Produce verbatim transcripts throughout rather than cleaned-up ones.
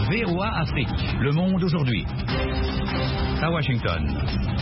V O A Afrique, Le Monde aujourd'hui. À Washington.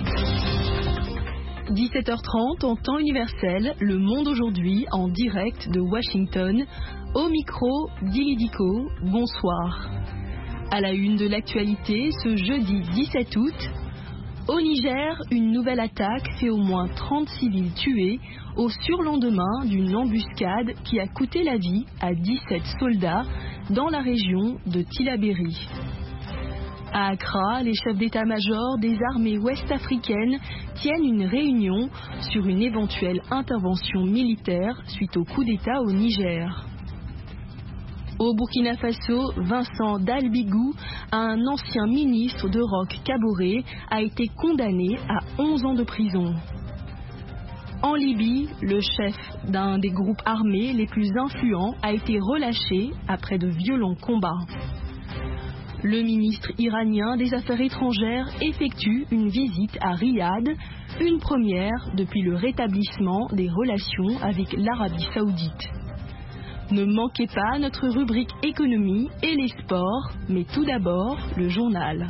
dix-sept heures trente en temps universel, Le Monde aujourd'hui en direct de Washington. Au micro, Dilidico, bonsoir. À la une de l'actualité, ce jeudi dix-sept août, au Niger, une nouvelle attaque fait au moins trente civils tués au surlendemain d'une embuscade qui a coûté la vie à dix-sept soldats dans la région de Tillabéri. À Accra, les chefs d'état-major des armées ouest-africaines tiennent une réunion sur une éventuelle intervention militaire suite au coup d'État au Niger. Au Burkina Faso, Vincent Dalbigou, un ancien ministre de Roch Kaboré, a été condamné à onze ans de prison. En Libye, le chef d'un des groupes armés les plus influents a été relâché après de violents combats. Le ministre iranien des Affaires étrangères effectue une visite à Riyad, une première depuis le rétablissement des relations avec l'Arabie Saoudite. Ne manquez pas notre rubrique économie et les sports, mais tout d'abord le journal.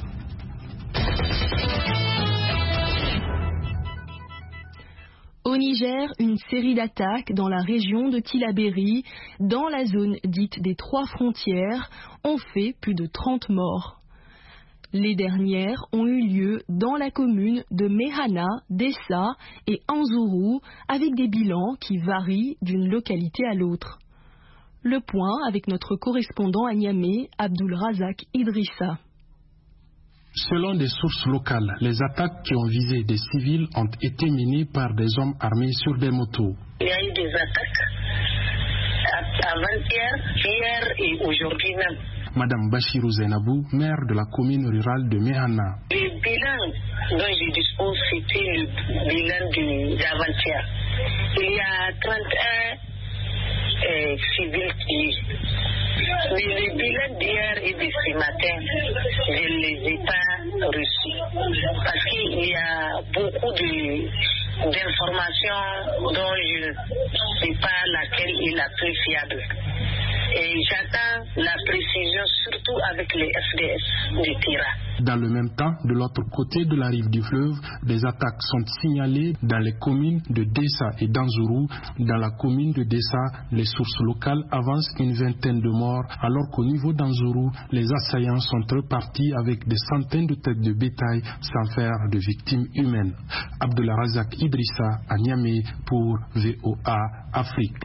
Au Niger, une série d'attaques dans la région de Tillabéri, dans la zone dite des trois frontières, ont fait plus de trente morts. Les dernières ont eu lieu dans la commune de Mehana, Dessa et Anzourou, avec des bilans qui varient d'une localité à l'autre. Le point avec notre correspondant à Niamey, Abdul Razak Idrissa. Selon des sources locales, les attaques qui ont visé des civils ont été menées par des hommes armés sur des motos. Il y a eu des attaques avant-hier, hier et aujourd'hui même. Madame Bachirou Zainabou, maire de la commune rurale de Mehana. Le bilan dont je dispose, c'était le bilan d'avant-hier. Il y a trente et un euh, civils tués. Mais le bilan d'hier et de ce matin, je ne les ai pas reçus. Parce qu'il y a beaucoup de, d'informations dont je ne sais pas laquelle est la plus fiable. Et j'attends la précision, surtout avec les F D S de Tira. Dans le même temps, de l'autre côté de la rive du fleuve, des attaques sont signalées dans les communes de Dessa et d'Anzourou. Dans la commune de Dessa, les sources locales avancent une vingtaine de morts, alors qu'au niveau d'Anzourou, les assaillants sont repartis avec des centaines de têtes de bétail sans faire de victimes humaines. Abdullah Razak Idrissa à Niamey pour V O A Afrique.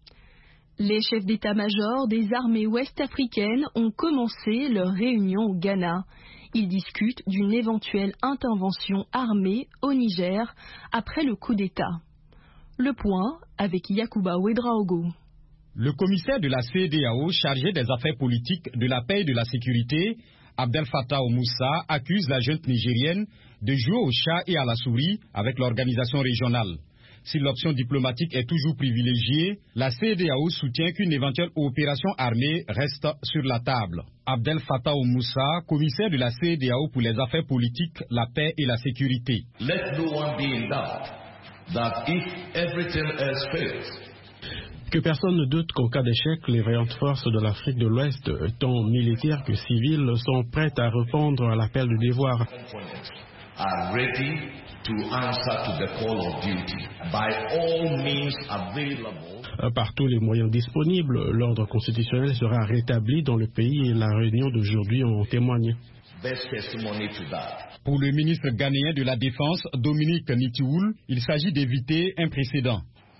Les chefs d'état-major des armées ouest-africaines ont commencé leur réunion au Ghana. Ils discutent d'une éventuelle intervention armée au Niger après le coup d'État. Le point avec Yacouba Ouedraogo. Le commissaire de la C E D E A O chargé des affaires politiques, de la paix et de la sécurité, Abdel Fattah Moussa, accuse la junte nigérienne de jouer au chat et à la souris avec l'organisation régionale. Si l'option diplomatique est toujours privilégiée, la C E D E A O soutient qu'une éventuelle opération armée reste sur la table. Abdel Fattah Moussa, commissaire de la C E D E A O pour les affaires politiques, la paix et la sécurité. Let no one be in doubt that if everything else fails, que personne ne doute qu'en cas d'échec, les vaillantes forces de l'Afrique de l'Ouest, tant militaires que civiles, sont prêtes à répondre à l'appel du devoir. are ready to answer to the call of duty by all means available. Par tous les moyens disponibles, l'ordre constitutionnel sera rétabli dans le pays et la réunion d'aujourd'hui en témoigne. Best testimony to that. Pour le ministre ghanéen de la Défense, Dominique Nitioul, il s'agit d'éviter un précédent.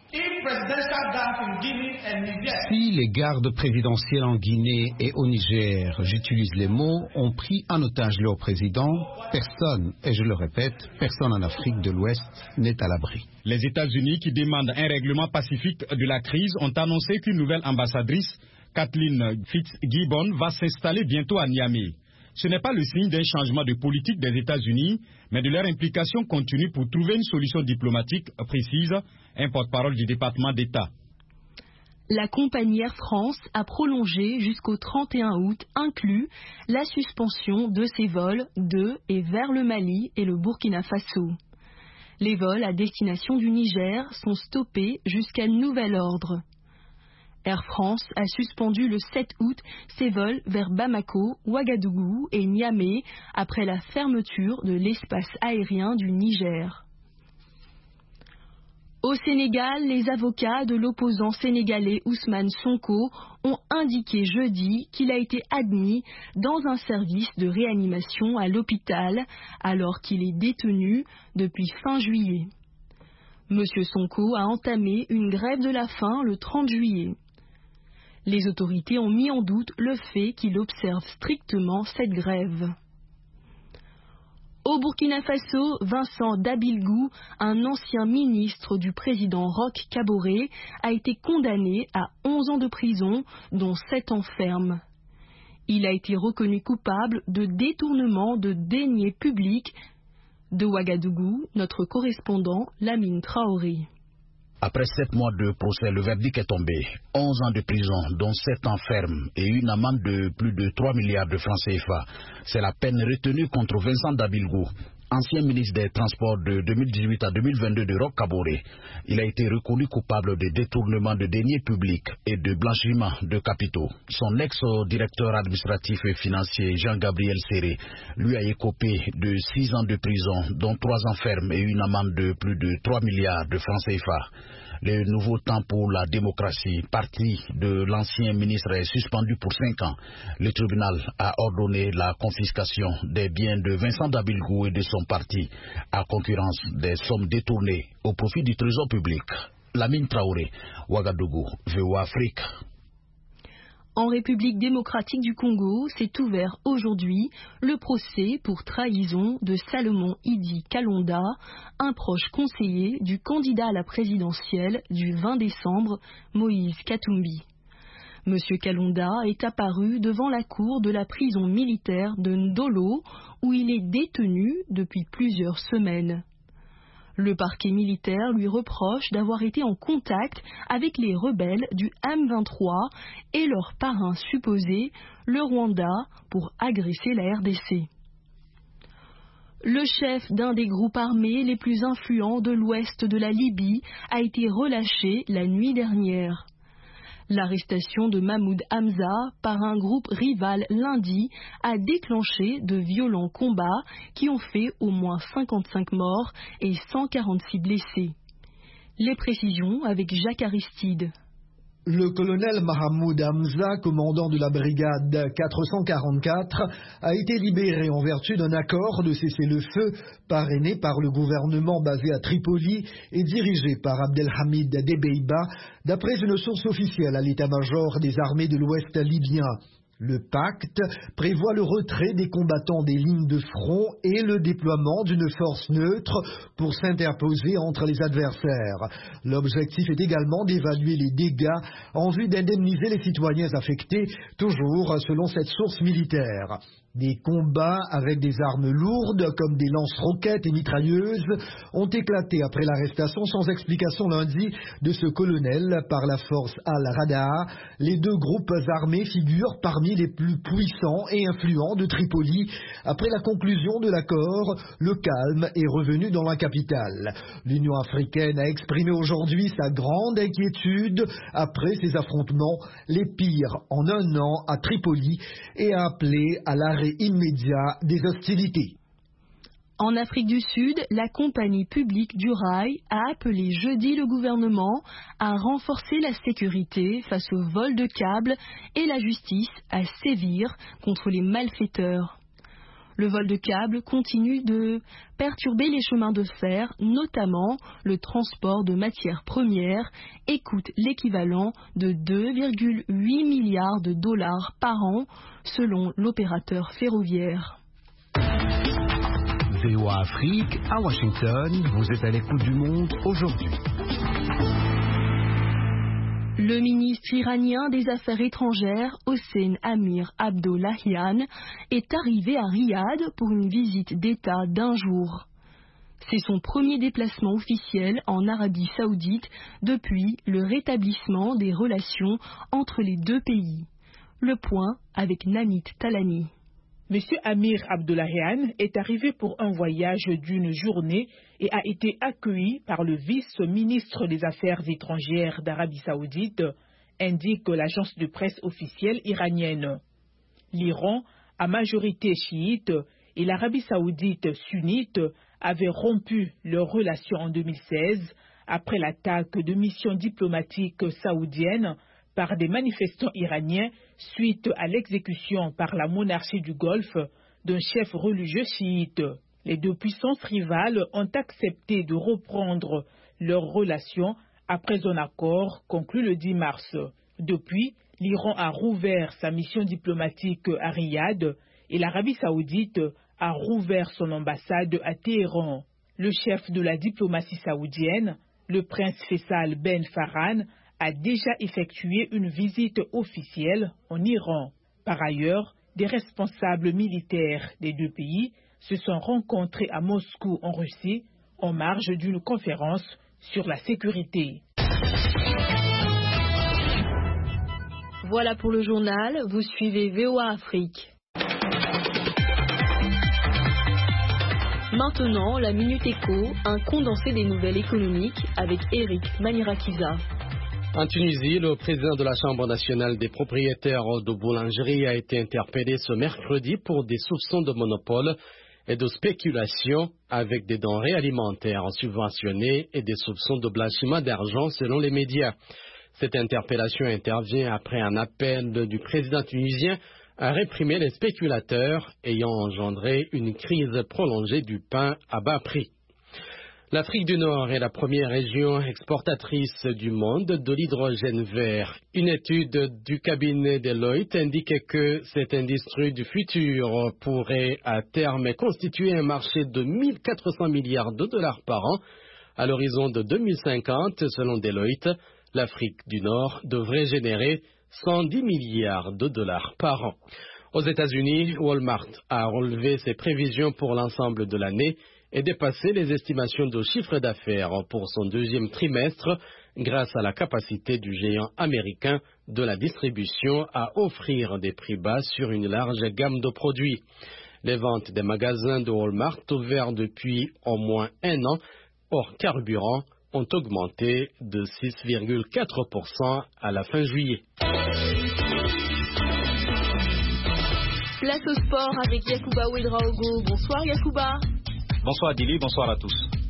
Si les gardes présidentiels en Guinée et au Niger, j'utilise les mots, ont pris en otage leur président, personne, et je le répète, personne en Afrique de l'Ouest n'est à l'abri. Les États-Unis, qui demandent un règlement pacifique de la crise, ont annoncé qu'une nouvelle ambassadrice, Kathleen Fitzgibbon, va s'installer bientôt à Niamey. Ce n'est pas le signe d'un changement de politique des États-Unis, mais de leur implication continue pour trouver une solution diplomatique précise, un porte-parole du département d'État. La compagnie Air France a prolongé jusqu'au trente et un août inclus la suspension de ses vols de et vers le Mali et le Burkina Faso. Les vols à destination du Niger sont stoppés jusqu'à nouvel ordre. Air France a suspendu le sept août ses vols vers Bamako, Ouagadougou et Niamey après la fermeture de l'espace aérien du Niger. Au Sénégal, les avocats de l'opposant sénégalais Ousmane Sonko ont indiqué jeudi qu'il a été admis dans un service de réanimation à l'hôpital alors qu'il est détenu depuis fin juillet. Monsieur Sonko a entamé une grève de la faim le trente juillet. Les autorités ont mis en doute le fait qu'il observe strictement cette grève. Au Burkina Faso, Vincent Dabilgou, un ancien ministre du président Roch Kaboré, a été condamné à onze ans de prison, dont sept ans ferme. Il a été reconnu coupable de détournement de deniers publics. De Ouagadougou, notre correspondant Lamine Traoré. Après sept mois de procès, le verdict est tombé. onze ans de prison, dont sept ans ferme et une amende de plus de trois milliards de francs C F A. C'est la peine retenue contre Vincent Dabilgou, ancien ministre des Transports de deux mille dix-huit à deux mille vingt-deux de Roch Kaboré. Il a été reconnu coupable de détournement de deniers publics et de blanchiment de capitaux. Son ex-directeur administratif et financier, Jean-Gabriel Séré, lui a écopé de six ans de prison, dont trois ans ferme et une amende de plus de trois milliards de francs C F A. Le nouveau temps pour la démocratie, parti de l'ancien ministre, est suspendu pour cinq ans. Le tribunal a ordonné la confiscation des biens de Vincent Dabilgou et de son parti, à concurrence des sommes détournées au profit du trésor public. Lamine Traoré, Ouagadougou, V O A Afrique. En République démocratique du Congo, s'est ouvert aujourd'hui le procès pour trahison de Salomon Idi Kalonda, un proche conseiller du candidat à la présidentielle du vingt décembre, Moïse Katumbi. Monsieur Kalonda est apparu devant la cour de la prison militaire de Ndolo, où il est détenu depuis plusieurs semaines. Le parquet militaire lui reproche d'avoir été en contact avec les rebelles du M vingt-trois et leur parrain supposé, le Rwanda, pour agresser la R D C. Le chef d'un des groupes armés les plus influents de l'ouest de la Libye a été relâché la nuit dernière. L'arrestation de Mahmoud Hamza par un groupe rival lundi a déclenché de violents combats qui ont fait au moins cinquante-cinq morts et cent quarante-six blessés. Les précisions avec Jacques Aristide. Le colonel Mahmoud Hamza, commandant de la brigade quatre cent quarante-quatre, a été libéré en vertu d'un accord de cessez-le-feu parrainé par le gouvernement basé à Tripoli et dirigé par Abdelhamid Debeiba, d'après une source officielle à l'état-major des armées de l'Ouest libyen. Le pacte prévoit le retrait des combattants des lignes de front et le déploiement d'une force neutre pour s'interposer entre les adversaires. L'objectif est également d'évaluer les dégâts en vue d'indemniser les citoyens affectés, toujours selon cette source militaire. Des combats avec des armes lourdes comme des lance-roquettes et mitrailleuses ont éclaté après l'arrestation sans explication lundi de ce colonel par la force Al-Rada. Les deux groupes armés figurent parmi les plus puissants et influents de Tripoli. Après la conclusion de l'accord, le calme est revenu dans la capitale. L'Union africaine a exprimé aujourd'hui sa grande inquiétude après ces affrontements, les pires en un an à Tripoli, et a appelé à l'arrêt immédiat des hostilités. En Afrique du Sud, la compagnie publique du rail a appelé jeudi le gouvernement à renforcer la sécurité face au vol de câbles et la justice à sévir contre les malfaiteurs. Le vol de câbles continue de perturber les chemins de fer, notamment le transport de matières premières, et coûte l'équivalent de deux virgule huit milliards de dollars par an, selon l'opérateur ferroviaire. V O A Afrique, à Washington, vous êtes à l'écoute du monde aujourd'hui. Le ministre iranien des Affaires étrangères, Hossein Amir Abdollahian, est arrivé à Riyad pour une visite d'État d'un jour. C'est son premier déplacement officiel en Arabie Saoudite depuis le rétablissement des relations entre les deux pays. Le point avec Namit Talani. Monsieur Amir Abdollahian est arrivé pour un voyage d'une journée et a été accueilli par le vice-ministre des Affaires étrangères d'Arabie Saoudite, indique l'agence de presse officielle iranienne. L'Iran, à majorité chiite, et l'Arabie saoudite sunnite avaient rompu leurs relations en deux mille seize après l'attaque de missions diplomatiques saoudiennes par des manifestants iraniens suite à l'exécution par la monarchie du Golfe d'un chef religieux chiite. Les deux puissances rivales ont accepté de reprendre leurs relations après un accord conclu le dix mars. Depuis, l'Iran a rouvert sa mission diplomatique à Riyad et l'Arabie saoudite a rouvert son ambassade à Téhéran. Le chef de la diplomatie saoudienne, le prince Faisal Ben Farhan, a déjà effectué une visite officielle en Iran. Par ailleurs, des responsables militaires des deux pays se sont rencontrés à Moscou en Russie en marge d'une conférence sur la sécurité. Voilà pour le journal, vous suivez V O A Afrique. Maintenant, la Minute Éco, un condensé des nouvelles économiques avec Eric Manirakiza. En Tunisie, le président de la Chambre nationale des propriétaires de boulangerie a été interpellé ce mercredi pour des soupçons de monopole et de spéculation avec des denrées alimentaires subventionnées et des soupçons de blanchiment d'argent selon les médias. Cette interpellation intervient après un appel du président tunisien à réprimer les spéculateurs ayant engendré une crise prolongée du pain à bas prix. L'Afrique du Nord est la première région exportatrice du monde de l'hydrogène vert. Une étude du cabinet Deloitte indique que cette industrie du futur pourrait à terme constituer un marché de mille quatre cents milliards de dollars par an. À l'horizon de deux mille cinquante, selon Deloitte, l'Afrique du Nord devrait générer cent dix milliards de dollars par an. Aux États-Unis, Walmart a relevé ses prévisions pour l'ensemble de l'année et dépassé les estimations de chiffre d'affaires pour son deuxième trimestre grâce à la capacité du géant américain de la distribution à offrir des prix bas sur une large gamme de produits. Les ventes des magasins de Walmart ouverts depuis au moins un an hors carburant ont augmenté de six virgule quatre pour cent à la fin juillet. Place au sport avec Yacouba Ouedraogo. Bonsoir Yacouba. Bonsoir Dili, bonsoir à tous.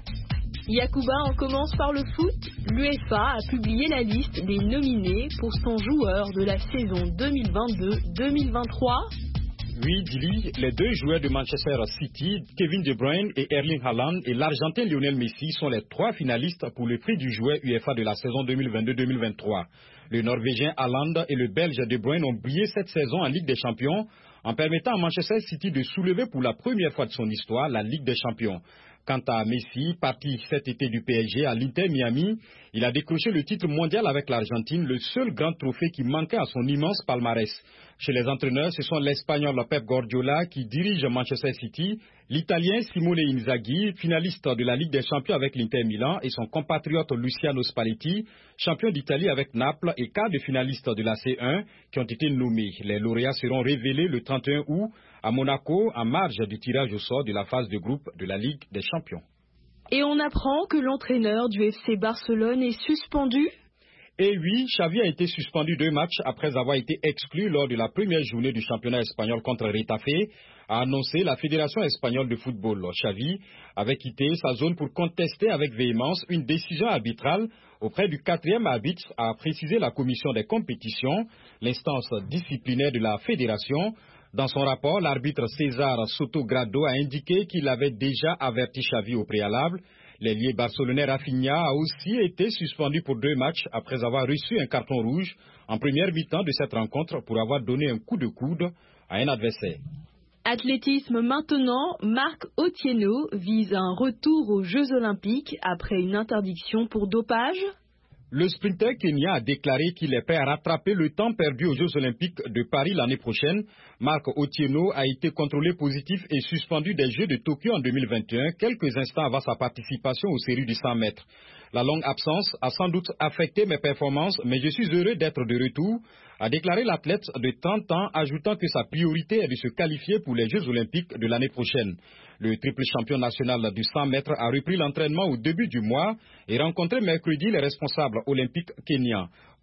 Yacouba, on commence par le foot. L'UEFA a publié la liste des nominés pour son joueur de la saison deux mille vingt-deux deux mille vingt-trois. Oui, Dili, les deux joueurs de Manchester City, Kevin De Bruyne et Erling Haaland, et l'Argentin Lionel Messi sont les trois finalistes pour le prix du joueur UEFA de la saison deux mille vingt-deux deux mille vingt-trois. Le Norvégien Haaland et le Belge De Bruyne ont brillé cette saison en Ligue des Champions en permettant à Manchester City de soulever pour la première fois de son histoire la Ligue des Champions. Quant à Messi, parti cet été du P S G à l'Inter Miami, il a décroché le titre mondial avec l'Argentine, le seul grand trophée qui manquait à son immense palmarès. Chez les entraîneurs, ce sont l'Espagnol Pep Guardiola qui dirige Manchester City, l'Italien Simone Inzaghi, finaliste de la Ligue des Champions avec l'Inter Milan, et son compatriote Luciano Spalletti, champion d'Italie avec Naples et quart de finaliste de la C un, qui ont été nommés. Les lauréats seront révélés le trente et un août à Monaco, en marge du tirage au sort de la phase de groupe de la Ligue des Champions. Et on apprend que l'entraîneur du F C Barcelone est suspendu. Et oui, Xavi a été suspendu deux matchs après avoir été exclu lors de la première journée du championnat espagnol contre Retafe, a annoncé la Fédération espagnole de football. Xavi avait quitté sa zone pour contester avec véhémence une décision arbitrale auprès du quatrième arbitre, a précisé la commission des compétitions, l'instance disciplinaire de la fédération. Dans son rapport, l'arbitre César Sotogrado a indiqué qu'il avait déjà averti Xavi au préalable. L'ailier barcelonais Rafinha a aussi été suspendu pour deux matchs après avoir reçu un carton rouge en première mi-temps de cette rencontre pour avoir donné un coup de coude à un adversaire. Athlétisme maintenant, Marc Otieno vise un retour aux Jeux Olympiques après une interdiction pour dopage. Le sprinter kenyan a déclaré qu'il est prêt à rattraper le temps perdu aux Jeux Olympiques de Paris l'année prochaine. Marc Otieno a été contrôlé positif et suspendu des Jeux de Tokyo en deux mille vingt et un, quelques instants avant sa participation aux séries du cent mètres. La longue absence a sans doute affecté mes performances, mais je suis heureux d'être de retour, a déclaré l'athlète de trente ans, ajoutant que sa priorité est de se qualifier pour les Jeux Olympiques de l'année prochaine. Le triple champion national du cent mètres a repris l'entraînement au début du mois et rencontré mercredi les responsables olympiques kenyans.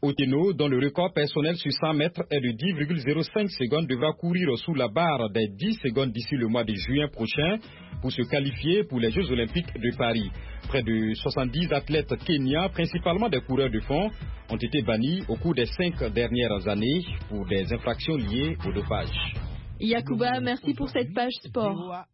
Otieno, dont le record personnel sur cent mètres est de dix virgule zéro cinq secondes, devra courir sous la barre des dix secondes d'ici le mois de juin prochain pour se qualifier pour les Jeux Olympiques de Paris. Près de soixante-dix athlètes kenyans, principalement des coureurs de fond, ont été bannis au cours des cinq dernières années pour des infractions liées au dopage. Yacouba, merci pour cette page sport.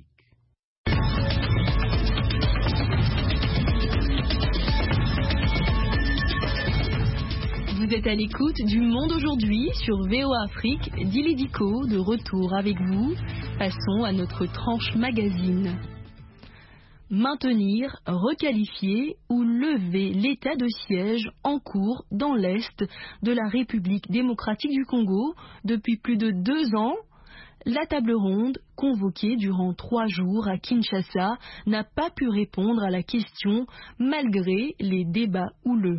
Vous êtes à l'écoute du Monde aujourd'hui sur V O A Afrique. Dili Diko de retour avec vous. Passons à notre tranche magazine. Maintenir, requalifier ou lever l'état de siège en cours dans l'Est de la République démocratique du Congo depuis plus de deux ans. La table ronde, convoquée durant trois jours à Kinshasa, n'a pas pu répondre à la question malgré les débats houleux.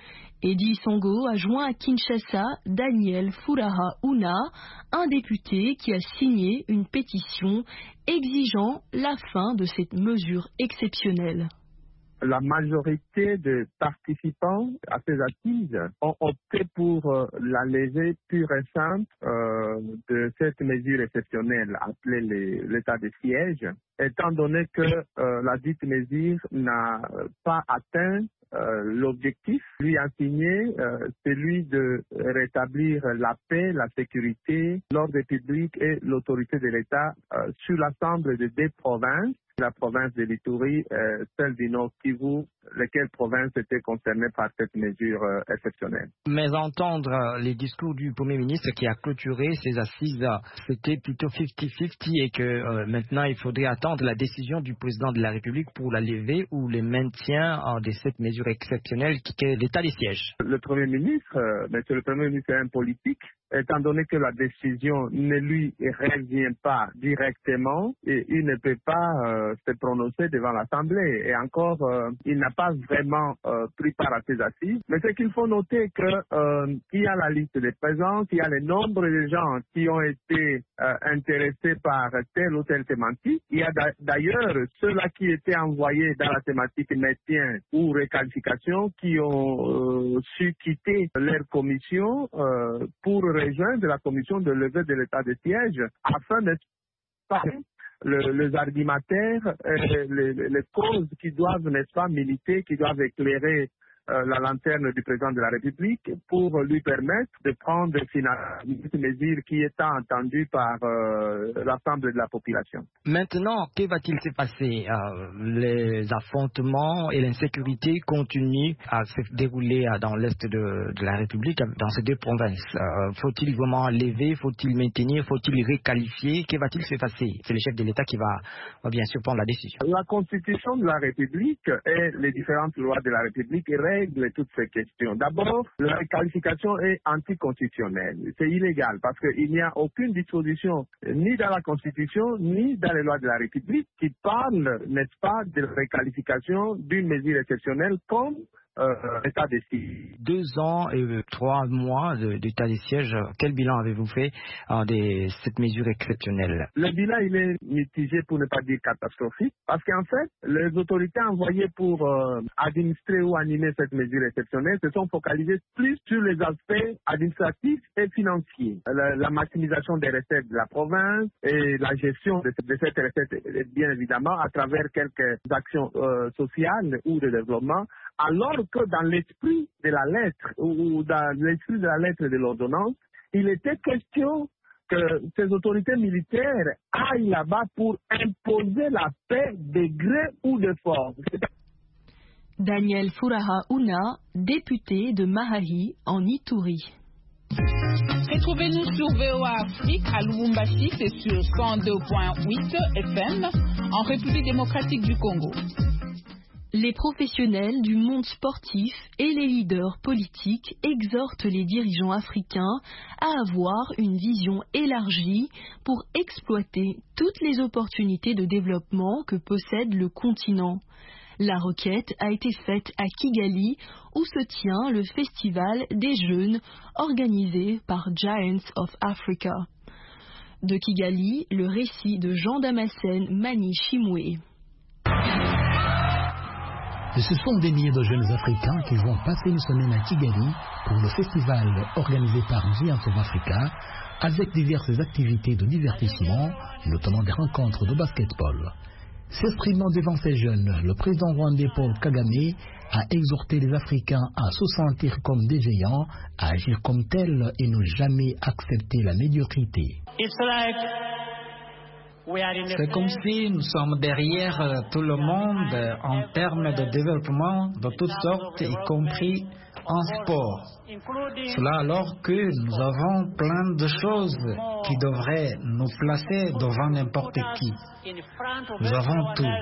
Eddy Songo a joint à Kinshasa Daniel Furaha Ouna, un député qui a signé une pétition exigeant la fin de cette mesure exceptionnelle. La majorité des participants à ces assises ont opté pour euh, la levée pure et simple euh, de cette mesure exceptionnelle appelée les, l'état de siège, étant donné que euh, la dite mesure n'a pas atteint euh, l'objectif lui assigné, euh, celui de rétablir la paix, la sécurité, l'ordre public et l'autorité de l'État euh, sur l'ensemble des deux provinces. La province de l'Ituri, euh, celle du Nord Kivu, lesquelles provinces étaient concernées par cette mesure euh, exceptionnelle. Mais entendre euh, les discours du Premier ministre qui a clôturé ces assises, euh, c'était plutôt cinquante cinquante et que euh, maintenant il faudrait attendre la décision du président de la République pour la lever ou le maintien euh, de cette mesure exceptionnelle qui est l'état des sièges. Le Premier ministre, euh, monsieur le Premier ministre est un politique, étant donné que la décision ne lui revient pas directement et il ne peut pas euh, se prononcer devant l'Assemblée. Et encore, euh, il n'a pas vraiment euh, pris part à ces assises. Mais c'est qu'il faut noter qu'il euh, y a la liste des présents, il y a le nombre de gens qui ont été euh, intéressés par telle ou telle thématique. Il y a d'ailleurs ceux-là qui étaient envoyés dans la thématique maintien ou réqualification qui ont euh, su quitter leur commission euh, pour rejoindre la commission de levée de l'état de siège afin de parler le, les argumentaires, et les, les causes qui doivent, n'est-ce pas, militer, qui doivent éclairer euh, la lanterne du président de la République pour lui permettre de prendre finalement une mesure qui est entendue par euh, l'ensemble de la population. Maintenant, que va-t-il se passer? euh, Les affrontements et l'insécurité continuent à se dérouler euh, dans l'est de, de la République, dans ces deux provinces. Euh, faut-il vraiment lever? Faut-il maintenir? Faut-il réqualifier? Que va-t-il se passer? C'est le chef de l'État qui va, va bien sûr prendre la décision. La Constitution de la République et les différentes lois de la République règlent toutes ces questions. D'abord, la réqualification est anticonstitutionnelle. C'est illégal parce qu'il n'y a aucune disposition ni dans la Constitution ni dans les lois de la République qui parle, n'est-ce pas, de réqualification d'une mesure exceptionnelle comme Euh, état de siège. Deux ans et euh, trois mois d'état de siège. Quel bilan avez-vous fait euh, de cette mesure exceptionnelle? Le bilan, il est mitigé pour ne pas dire catastrophique, parce qu'en fait, les autorités envoyées pour euh, administrer ou animer cette mesure exceptionnelle se sont focalisées plus sur les aspects administratifs et financiers. La, la maximisation des recettes de la province et la gestion de, de cette recette, bien évidemment, à travers quelques actions euh, sociales ou de développement, alors que dans l'esprit de la lettre ou dans l'esprit de la lettre de l'ordonnance, il était question que ces autorités militaires aillent là-bas pour imposer la paix de gré ou de force. Daniel Furaha Ouna, député de Mahahi en Ituri. Retrouvez-nous sur V O A Afrique à Lubumbashi, c'est sur cent deux virgule huit F M en République démocratique du Congo. Les professionnels du monde sportif et les leaders politiques exhortent les dirigeants africains à avoir une vision élargie pour exploiter toutes les opportunités de développement que possède le continent. La requête a été faite à Kigali où se tient le festival des jeunes organisé par Giants of Africa. De Kigali, le récit de Jean Damascène Mani Chimwe. Et ce sont des milliers de jeunes Africains qui vont passer une semaine à Kigali pour le festival organisé par Giants of Africa avec diverses activités de divertissement, notamment des rencontres de basketball. S'exprimant devant ces jeunes, le président rwandais Paul Kagame a exhorté les Africains à se sentir comme des géants, à agir comme tels et ne jamais accepter la médiocrité. C'est comme si nous sommes derrière tout le monde en termes de développement de toutes sortes, y compris en sport. Cela alors que nous avons plein de choses qui devraient nous placer devant n'importe qui. Nous avons tout.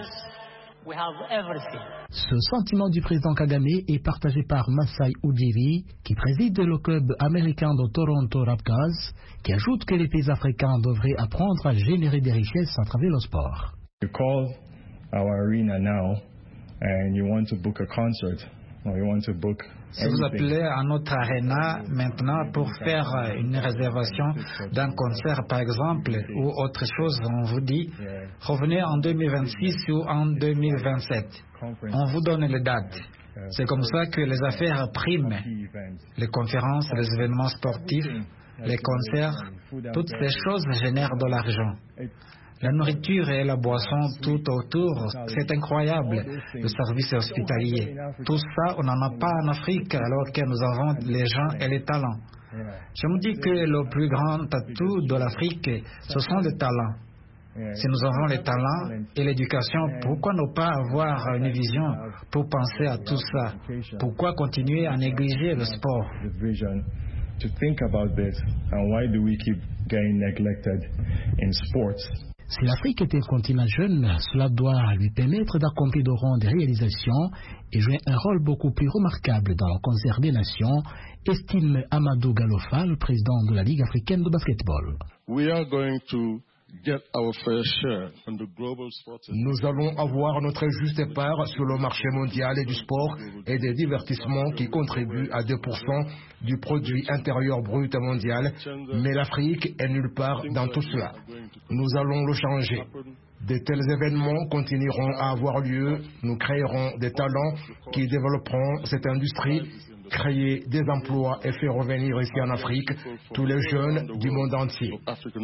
Ce sentiment du président Kagame est partagé par Masai Ujiri, qui préside le club américain de Toronto Raptors, qui ajoute que les pays africains devraient apprendre à générer des richesses à travers le sport. You call our arena now and you want to book a concert or you want to book Si vous appelez à notre arena maintenant pour faire une réservation d'un concert par exemple ou autre chose, on vous dit revenez en deux mille vingt-six ou en deux mille vingt-sept. On vous donne les dates. C'est comme ça que les affaires priment. Les conférences, les événements sportifs, les concerts, toutes ces choses génèrent de l'argent. La nourriture et la boisson tout autour, c'est incroyable, le service hospitalier. Tout ça, on n'en a pas en Afrique alors que nous avons les gens et les talents. Je me dis que le plus grand atout de l'Afrique, ce sont les talents. Si nous avons les talents et l'éducation, pourquoi ne pas avoir une vision pour penser à tout ça? Pourquoi continuer à négliger le sport? To think about this and why do we keep getting neglected in sports? Si l'Afrique est un continent jeune, cela doit lui permettre d'accomplir de grandes réalisations et jouer un rôle beaucoup plus remarquable dans le concert des nations, estime Amadou Galofa, le président de la Ligue africaine de basketball. We are going to get our fair share on the global sports. Nous allons avoir notre juste part sur le marché mondial du sport et des divertissements qui contribuent à deux pour cent du produit intérieur brut mondial, mais l'Afrique est nulle part dans tout cela. Nous allons le changer. De tels événements continueront à avoir lieu. Nous créerons des talents qui développeront cette industrie, créer des emplois et faire revenir ici en Afrique tous les jeunes du monde entier.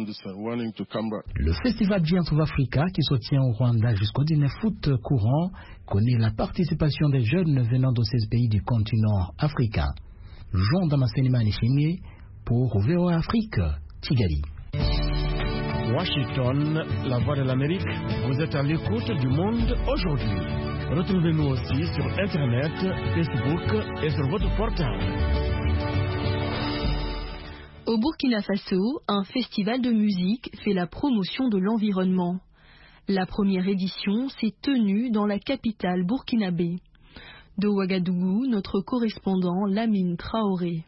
Le festival Giants of Africa, qui se tient au Rwanda jusqu'au dix-neuf août courant, connaît la participation des jeunes venant de seize pays du continent africain. Jean Damascene Manishimé pour O V O Afrique, Kigali. Washington, la voix de l'Amérique, vous êtes à l'écoute du monde aujourd'hui. Retrouvez-nous aussi sur Internet, Facebook et sur votre portable. Au Burkina Faso, un festival de musique fait la promotion de l'environnement. La première édition s'est tenue dans la capitale burkinabé. De Ouagadougou, notre correspondant Lamine Traoré.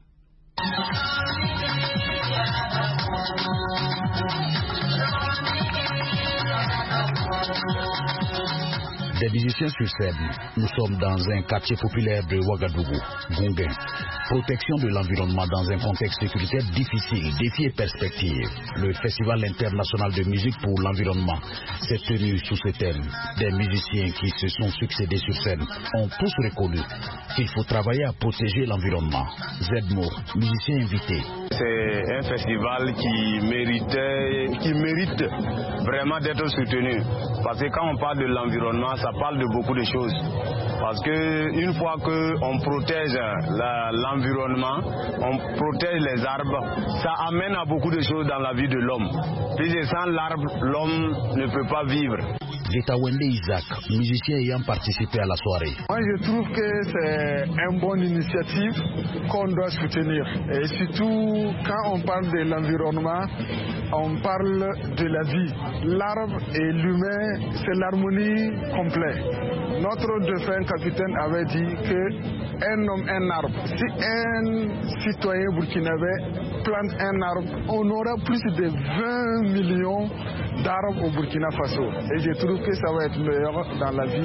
Des musiciens sur scène. Nous sommes dans un quartier populaire de Ouagadougou, Gunguin. Protection de l'environnement dans un contexte sécuritaire difficile, défis et perspectives. Le Festival international de musique pour l'environnement s'est tenu sous ce thème. Des musiciens qui se sont succédés sur scène ont tous reconnu qu'il faut travailler à protéger l'environnement. Zedmo, musicien invité. C'est un festival qui méritait, qui mérite vraiment d'être soutenu. Parce que quand on parle de l'environnement, ça parle de beaucoup de choses. Parce que une fois qu'on protège la, l'environnement, on protège les arbres, ça amène à beaucoup de choses dans la vie de l'homme. Puis sans l'arbre, l'homme ne peut pas vivre. Jetawende Isaac, musicien ayant participé à la soirée. Moi je trouve que c'est une bonne initiative qu'on doit soutenir. Et surtout quand on parle de l'environnement, on parle de la vie. L'arbre et l'humain, c'est l'harmonie complète. Notre défunt capitaine avait dit que un homme, un arbre. Si un citoyen burkinabé plante un arbre, on aura plus de vingt millions d'arbres au Burkina Faso. Et je trouve que ça va être meilleur dans la vie.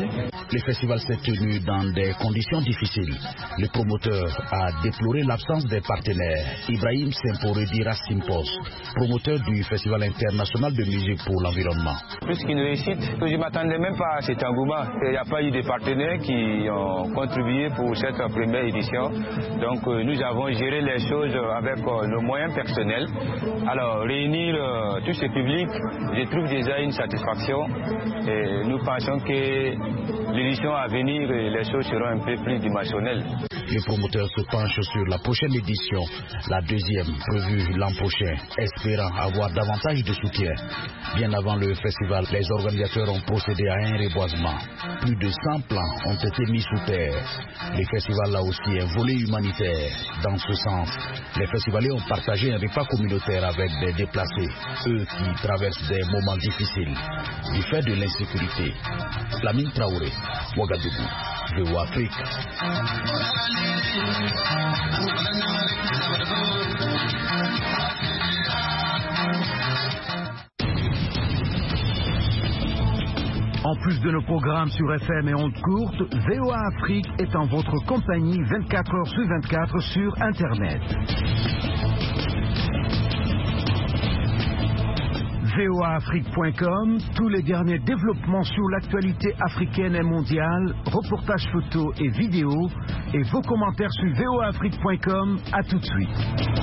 Le festival s'est tenu dans des conditions difficiles. Le promoteur a déploré l'absence des partenaires. Ibrahim Semporedi Rastimpos, promoteur du Festival international de musique pour l'environnement. Plus qu'une réussite, que je ne m'attendais même pas à cet engouement. Il n'y a pas eu de partenaires qui ont contribué pour cette première édition. Donc euh, nous avons géré les choses avec euh, nos moyens personnels. Alors réunir euh, tout ce public, je trouve déjà une satisfaction. Et nous pensons que l'édition à venir, les choses seront un peu plus dimensionnelles. Les promoteurs se penchent sur la prochaine édition, la deuxième prévue l'an prochain, espérant avoir davantage de soutien. Bien avant le festival, les organisateurs ont procédé à un reboisement. Plus de cent plants ont été mis sous terre. Le festival a aussi un volet humanitaire. Dans ce sens, les festivaliers ont partagé un repas communautaire avec des déplacés, eux qui traversent des moments difficiles du fait de l'insécurité. Lamine Traoré, Ouagadougou, V O A Afrique. En plus de nos programmes sur F M et ondes courtes, V O A Afrique est en votre compagnie vingt-quatre heures sur vingt-quatre sur Internet. V O A Afrique point com, tous les derniers développements sur l'actualité africaine et mondiale, reportages photos et vidéos, et vos commentaires sur V O A Afrique point com. À tout de suite.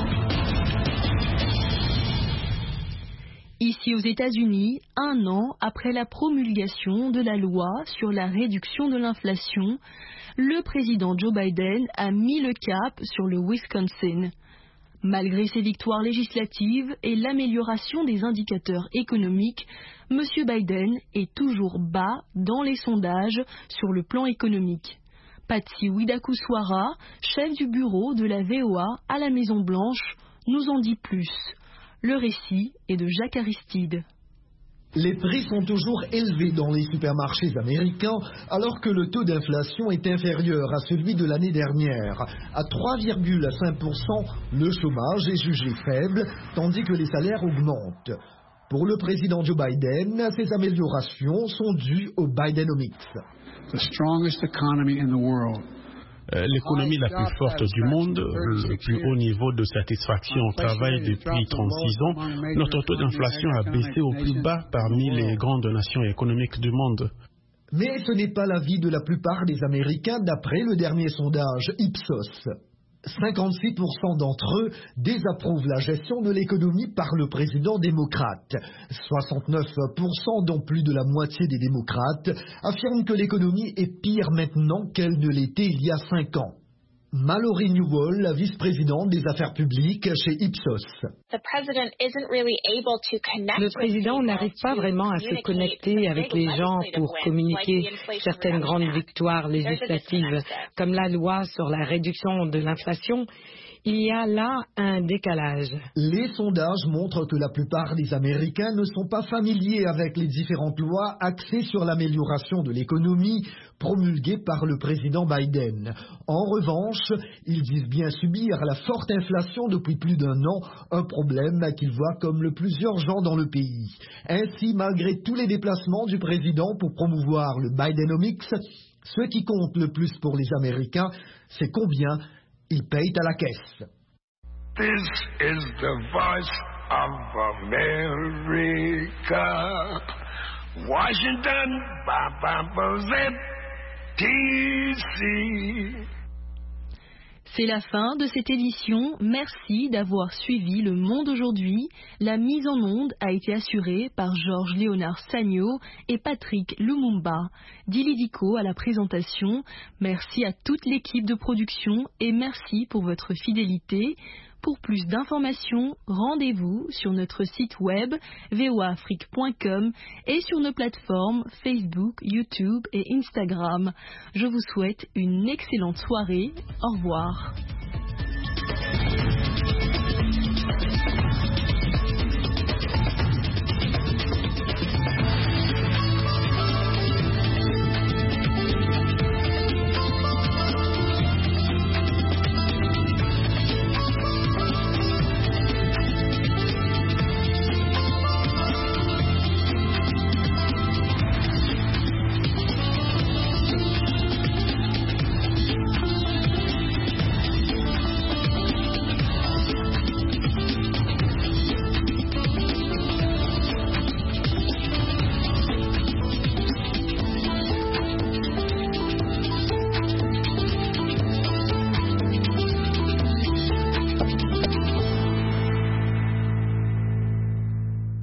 Ici aux États-Unis, un an après la promulgation de la loi sur la réduction de l'inflation, le président Joe Biden a mis le cap sur le Wisconsin. Malgré ses victoires législatives et l'amélioration des indicateurs économiques, M. Biden est toujours bas dans les sondages sur le plan économique. Patsy Widakuswara, chef du bureau de la V O A à la Maison-Blanche, nous en dit plus. Le récit est de Jacques Aristide. Les prix sont toujours élevés dans les supermarchés américains alors que le taux d'inflation est inférieur à celui de l'année dernière. À trois virgule cinq pour cent, le chômage est jugé faible tandis que les salaires augmentent. Pour le président Joe Biden, ces améliorations sont dues au Bidenomics. The strongest economy in the world. L'économie la plus forte du monde, le plus haut niveau de satisfaction au travail depuis trente-six ans, notre taux d'inflation a baissé au plus bas parmi les grandes nations économiques du monde. Mais ce n'est pas l'avis de la plupart des Américains d'après le dernier sondage Ipsos. cinquante-six pour cent d'entre eux désapprouvent la gestion de l'économie par le président démocrate. soixante-neuf pour cent, dont plus de la moitié des démocrates, affirment que l'économie est pire maintenant qu'elle ne l'était il y a cinq ans. Mallory Newell, la vice-présidente des affaires publiques chez Ipsos. Le président n'arrive pas vraiment à se connecter avec les gens pour communiquer certaines grandes victoires législatives, comme la loi sur la réduction de l'inflation. Il y a là un décalage. Les sondages montrent que la plupart des Américains ne sont pas familiers avec les différentes lois axées sur l'amélioration de l'économie promulguées par le président Biden. En revanche, ils disent bien subir la forte inflation depuis plus d'un an, un problème qu'ils voient comme le plus urgent dans le pays. Ainsi, malgré tous les déplacements du président pour promouvoir le Bidenomics, ce qui compte le plus pour les Américains, c'est combien ils payent à la caisse. This is the voice of America. Washington, D C C'est la fin de cette édition. Merci d'avoir suivi Le Monde aujourd'hui. La mise en onde a été assurée par Georges Léonard Sagno et Patrick Lumumba. Dili Diko à la présentation. Merci à toute l'équipe de production et merci pour votre fidélité. Pour plus d'informations, rendez-vous sur notre site web v o a afrique point com et sur nos plateformes Facebook, YouTube et Instagram. Je vous souhaite une excellente soirée. Au revoir.